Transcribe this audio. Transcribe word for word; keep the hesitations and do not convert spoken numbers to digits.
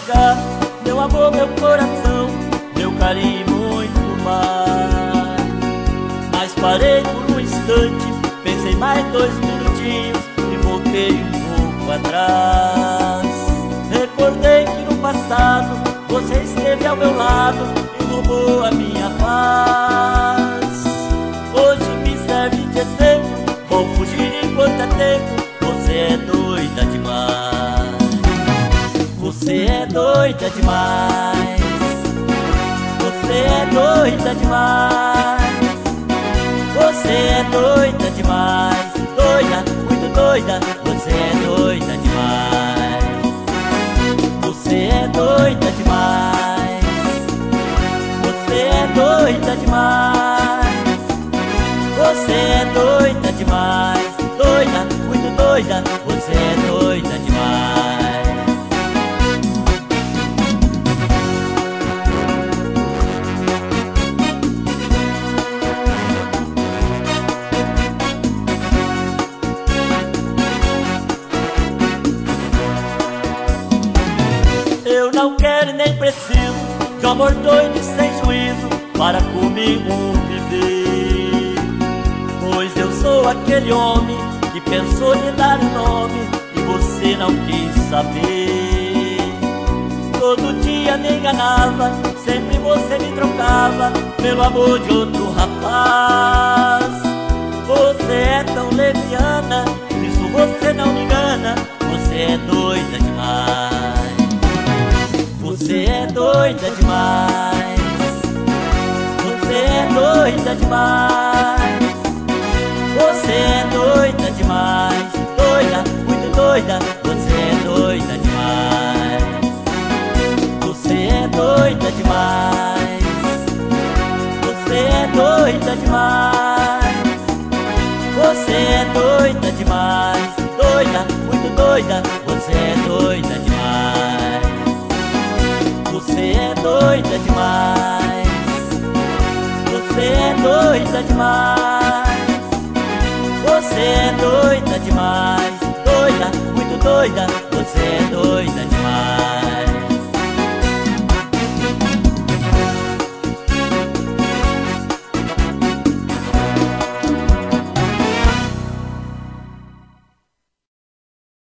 entregar meu amor, meu coração, meu carinho e muito mais. Mas parei por um instante, pensei mais dois minutinhos e voltei um pouco atrás. Recordei que no passado você esteve ao meu lado e roubou a minha paz. Hoje me serve de exemplo, vou fugir enquanto é tempo. Você é doida demais. Você é doida demais. Você é doida demais. Você é doida demais. Doida, muito doida. Você é doida demais. Você é doida demais. Você é doida demais. Você é doida demais. Doida, muito doida. Você é doida demais. Eu não quero e nem preciso de um amor doido e sem juízo para comigo viver. Pois eu sou aquele homem que pensou lhe dar um nome e você não quis saber. Todo dia me enganava, sempre você me trocava pelo amor de outro rapaz. Você é tão leviana, isso você não me engana. Você é doida demais. Você é doida demais. Você é doida demais. Você é doida demais. Doida, muito doida. Você é doida demais. Você é doida demais. Você é doida demais. Você é doida demais. Doida, muito doida. Você é doida demais. Você é doida demais. Você é doida demais. Você é doida demais. Doida, muito doida. Você é doida demais.